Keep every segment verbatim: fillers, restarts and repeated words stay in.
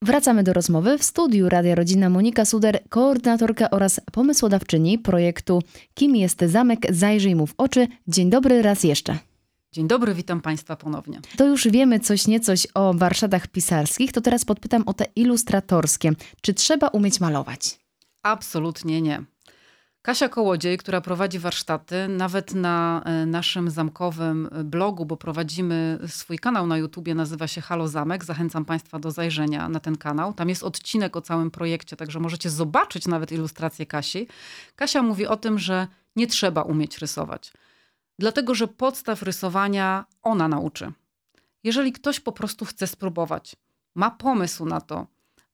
Wracamy do rozmowy. W studiu Radia Rodzina Monika Suder, koordynatorka oraz pomysłodawczyni projektu Kim jest zamek? Zajrzyj mu w oczy. Dzień dobry raz jeszcze. Dzień dobry, witam Państwa ponownie. To już wiemy coś niecoś o warsztatach pisarskich, to teraz podpytam o te ilustratorskie. Czy trzeba umieć malować? Absolutnie nie. Kasia Kołodziej, która prowadzi warsztaty, nawet na naszym zamkowym blogu, bo prowadzimy swój kanał na YouTubie, nazywa się Halo Zamek. Zachęcam Państwa do zajrzenia na ten kanał. Tam jest odcinek o całym projekcie, także możecie zobaczyć nawet ilustrację Kasi. Kasia mówi o tym, że nie trzeba umieć rysować. Dlatego, że podstaw rysowania ona nauczy. Jeżeli ktoś po prostu chce spróbować, ma pomysł na to,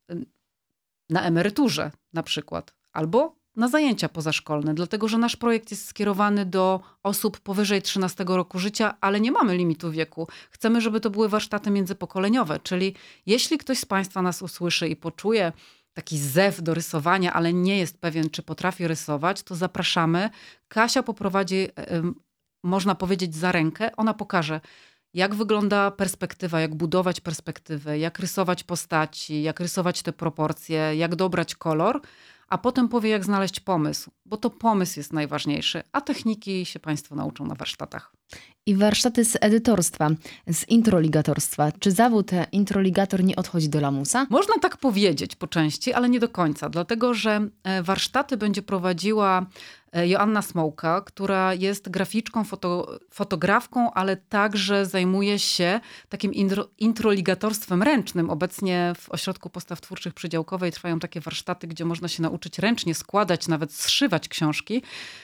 na emeryturze na przykład, albo na zajęcia pozaszkolne, dlatego że nasz projekt jest skierowany do osób powyżej trzynastego roku życia, ale nie mamy limitu wieku. Chcemy, żeby to były warsztaty międzypokoleniowe, czyli jeśli ktoś z Państwa nas usłyszy i poczuje taki zew do rysowania, ale nie jest pewien, czy potrafi rysować, to zapraszamy. Kasia poprowadzi, można powiedzieć, za rękę. Ona pokaże, jak wygląda perspektywa, jak budować perspektywę, jak rysować postaci, jak rysować te proporcje, jak dobrać kolor, a potem powie, jak znaleźć pomysł, bo to pomysł jest najważniejszy, a techniki się Państwo nauczą na warsztatach. I warsztaty z edytorstwa, z introligatorstwa. Czy zawód introligator nie odchodzi do lamusa? Można tak powiedzieć po części, ale nie do końca, dlatego że warsztaty będzie prowadziła Joanna Smołka, która jest graficzką, foto, fotografką, ale także zajmuje się takim intro, introligatorstwem ręcznym. Obecnie w Ośrodku Postaw Twórczych przy Działkowej trwają takie warsztaty, gdzie można się nauczyć ręcznie składać, nawet zszywać książki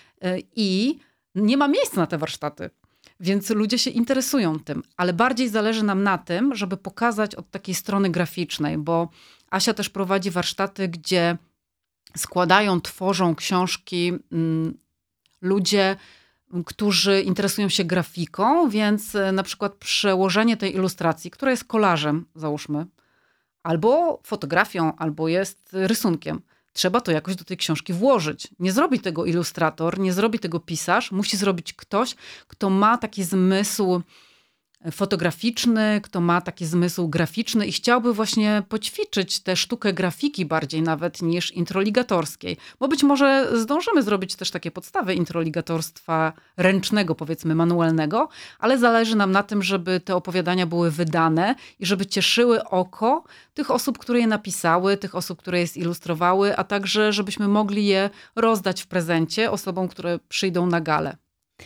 i nie ma miejsca na te warsztaty. Więc ludzie się interesują tym, ale bardziej zależy nam na tym, żeby pokazać od takiej strony graficznej, bo Asia też prowadzi warsztaty, gdzie składają, tworzą książki mm, ludzie, którzy interesują się grafiką, więc na przykład przełożenie tej ilustracji, która jest kolażem, załóżmy, albo fotografią, albo jest rysunkiem. Trzeba to jakoś do tej książki włożyć. Nie zrobi tego ilustrator, nie zrobi tego pisarz. Musi zrobić ktoś, kto ma taki zmysł fotograficzny, kto ma taki zmysł graficzny i chciałby właśnie poćwiczyć tę sztukę grafiki bardziej nawet niż introligatorskiej. Bo być może zdążymy zrobić też takie podstawy introligatorstwa ręcznego, powiedzmy manualnego, ale zależy nam na tym, żeby te opowiadania były wydane i żeby cieszyły oko tych osób, które je napisały, tych osób, które je zilustrowały, a także żebyśmy mogli je rozdać w prezencie osobom, które przyjdą na galę.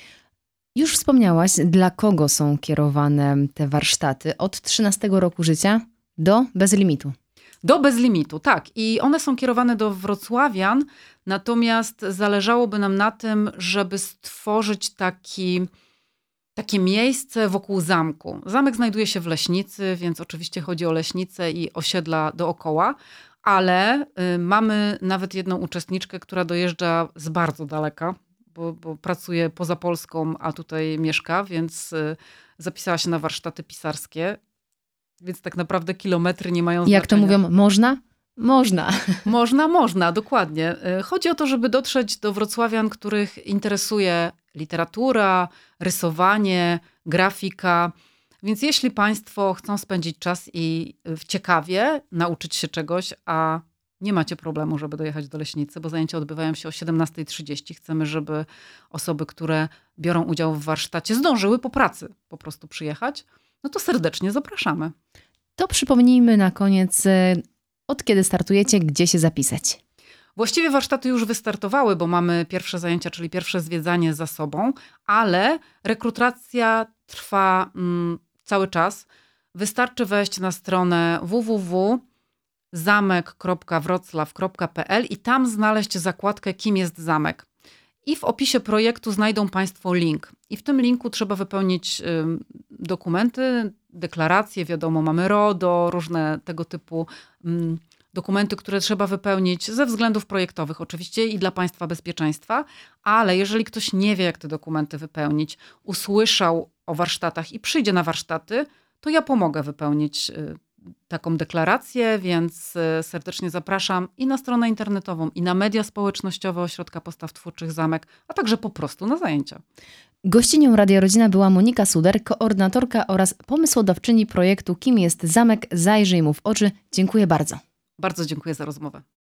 Już wspomniałaś, dla kogo są kierowane te warsztaty od trzynastego roku życia do bezlimitu. Do bezlimitu, tak. I one są kierowane do wrocławian, natomiast zależałoby nam na tym, żeby stworzyć taki, takie miejsce wokół zamku. Zamek znajduje się w Leśnicy, więc oczywiście chodzi o Leśnicę i osiedla dookoła, ale y, mamy nawet jedną uczestniczkę, która dojeżdża z bardzo daleka, Bo, bo pracuje poza Polską, a tutaj mieszka, więc y, zapisała się na warsztaty pisarskie. Więc tak naprawdę kilometry nie mają znaczenia. Jak to mówią, można? Można. Można, można, dokładnie. Y, chodzi o to, żeby dotrzeć do wrocławian, których interesuje literatura, rysowanie, grafika. Więc jeśli Państwo chcą spędzić czas i w ciekawie nauczyć się czegoś, a nie macie problemu, żeby dojechać do Leśnicy, bo zajęcia odbywają się o siedemnasta trzydzieści. Chcemy, żeby osoby, które biorą udział w warsztacie, zdążyły po pracy po prostu przyjechać. No to serdecznie zapraszamy. To przypomnijmy na koniec, od kiedy startujecie, gdzie się zapisać. Właściwie warsztaty już wystartowały, bo mamy pierwsze zajęcia, czyli pierwsze zwiedzanie za sobą, ale rekrutacja trwa mm, cały czas. Wystarczy wejść na stronę w w w kropka zamek kropka wrocław kropka p l i tam znaleźć zakładkę Kim jest zamek. I w opisie projektu znajdą Państwo link. I w tym linku trzeba wypełnić y, dokumenty, deklaracje, wiadomo, mamy RODO, różne tego typu y, dokumenty, które trzeba wypełnić ze względów projektowych oczywiście i dla Państwa bezpieczeństwa, ale jeżeli ktoś nie wie, jak te dokumenty wypełnić, usłyszał o warsztatach i przyjdzie na warsztaty, to ja pomogę wypełnić y, taką deklarację, więc serdecznie zapraszam i na stronę internetową, i na media społecznościowe Ośrodka Postaw Twórczych Zamek, a także po prostu na zajęcia. Gościnią Radia Rodzina była Monika Suder, koordynatorka oraz pomysłodawczyni projektu Kim jest zamek? Zajrzyj mu w oczy. Dziękuję bardzo. Bardzo dziękuję za rozmowę.